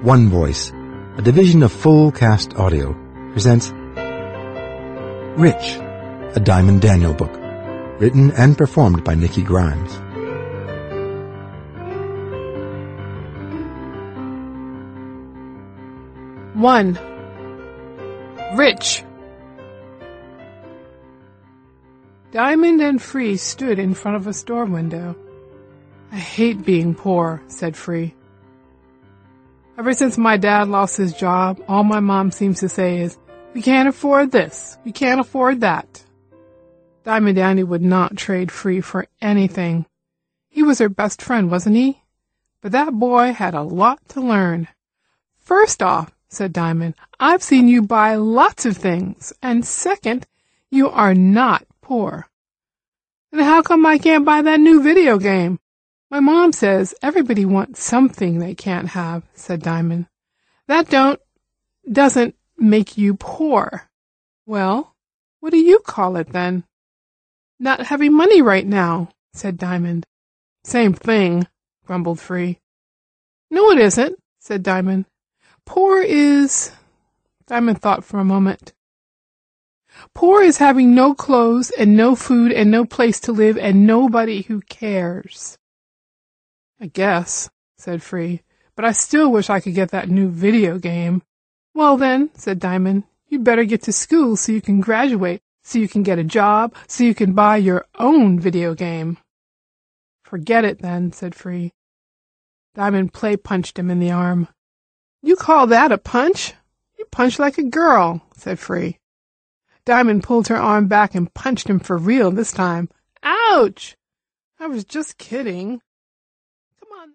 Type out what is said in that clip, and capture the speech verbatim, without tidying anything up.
One Voice, a division of Full Cast Audio, presents Rich, a Diamond Daniel book, written and performed by Nikki Grimes. One. Rich. Diamond and Free stood in front of a store window. I hate being poor, said Free. Ever since my dad lost his job, all my mom seems to say is, we can't afford this, we can't afford that. Diamond Dandy would not trade Free for anything. He was her best friend, wasn't he? But that boy had a lot to learn. First off, said Diamond, I've seen you buy lots of things, and second, you are not poor. And how come I can't buy that new video game? My mom says everybody wants something they can't have, said Diamond. That don't, doesn't make you poor. Well, what do you call it then? Not having money right now, said Diamond. Same thing, grumbled Free. No, it isn't, said Diamond. Poor is... Diamond thought for a moment. Poor is having no clothes and no food and no place to live and nobody who cares. I guess, said Free, but I still wish I could get that new video game. Well then, said Diamond, you'd better get to school so you can graduate, so you can get a job, so you can buy your own video game. Forget it then, said Free. Diamond play punched him in the arm. You call that a punch? You punch like a girl, said Free. Diamond pulled her arm back and punched him for real this time. Ouch! I was just kidding.